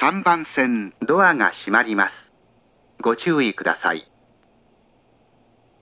3番線ドアが閉まります。ご注意ください。